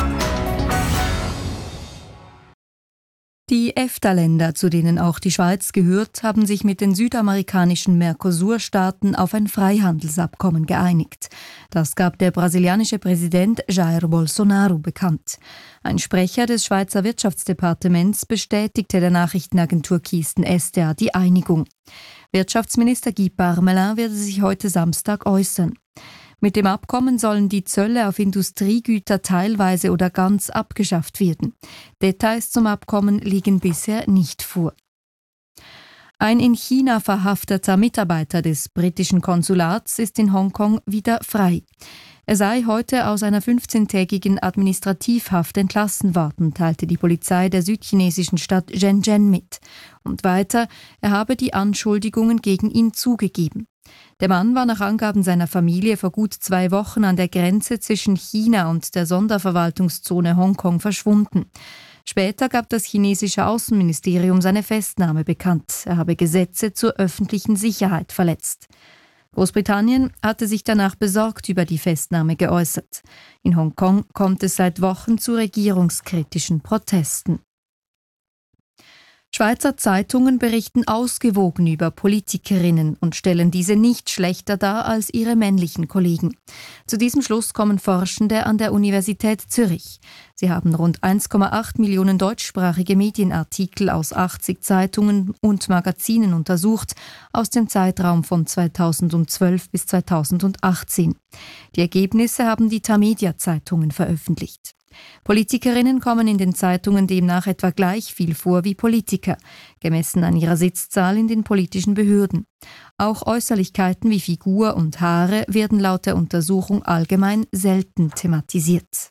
Die EFTA-Länder, zu denen auch die Schweiz gehört, haben sich mit den südamerikanischen Mercosur-Staaten auf ein Freihandelsabkommen geeinigt. Das gab der brasilianische Präsident Jair Bolsonaro bekannt. Ein Sprecher des Schweizer Wirtschaftsdepartements bestätigte der Nachrichtenagentur Keystone-SDA die Einigung. Wirtschaftsminister Guy Parmelin werde sich heute Samstag äußern. Mit dem Abkommen sollen die Zölle auf Industriegüter teilweise oder ganz abgeschafft werden. Details zum Abkommen liegen bisher nicht vor. Ein in China verhafteter Mitarbeiter des britischen Konsulats ist in Hongkong wieder frei. Er sei heute aus einer 15-tägigen Administrativhaft entlassen worden, teilte die Polizei der südchinesischen Stadt Shenzhen mit. Und weiter, er habe die Anschuldigungen gegen ihn zugegeben. Der Mann war nach Angaben seiner Familie vor gut 2 Wochen an der Grenze zwischen China und der Sonderverwaltungszone Hongkong verschwunden. Später gab das chinesische Außenministerium seine Festnahme bekannt. Er habe Gesetze zur öffentlichen Sicherheit verletzt. Großbritannien hatte sich danach besorgt über die Festnahme geäußert. In Hongkong kommt es seit Wochen zu regierungskritischen Protesten. Schweizer Zeitungen berichten ausgewogen über Politikerinnen und stellen diese nicht schlechter dar als ihre männlichen Kollegen. Zu diesem Schluss kommen Forschende an der Universität Zürich. Sie haben rund 1,8 Millionen deutschsprachige Medienartikel aus 80 Zeitungen und Magazinen untersucht, aus dem Zeitraum von 2012 bis 2018. Die Ergebnisse haben die Tamedia-Zeitungen veröffentlicht. Politikerinnen kommen in den Zeitungen demnach etwa gleich viel vor wie Politiker, gemessen an ihrer Sitzzahl in den politischen Behörden. Auch Äußerlichkeiten wie Figur und Haare werden laut der Untersuchung allgemein selten thematisiert.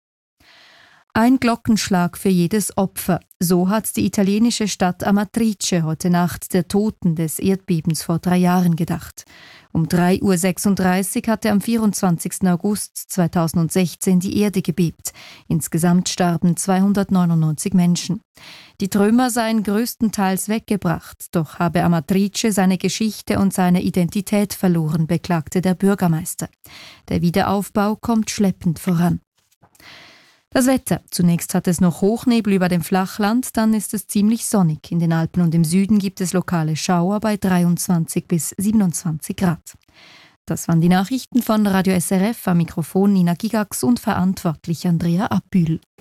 Ein Glockenschlag für jedes Opfer. So hat die italienische Stadt Amatrice heute Nacht der Toten des Erdbebens vor 3 Jahren gedacht. Um 3:36 Uhr hatte am 24. August 2016 die Erde gebebt. Insgesamt starben 299 Menschen. Die Trümmer seien größtenteils weggebracht, doch habe Amatrice seine Geschichte und seine Identität verloren, beklagte der Bürgermeister. Der Wiederaufbau kommt schleppend voran. Das Wetter. Zunächst hat es noch Hochnebel über dem Flachland, dann ist es ziemlich sonnig. In den Alpen und im Süden gibt es lokale Schauer bei 23 bis 27 Grad. Das waren die Nachrichten von Radio SRF, am Mikrofon Nina Gigax und verantwortlich Andrea Abbühl.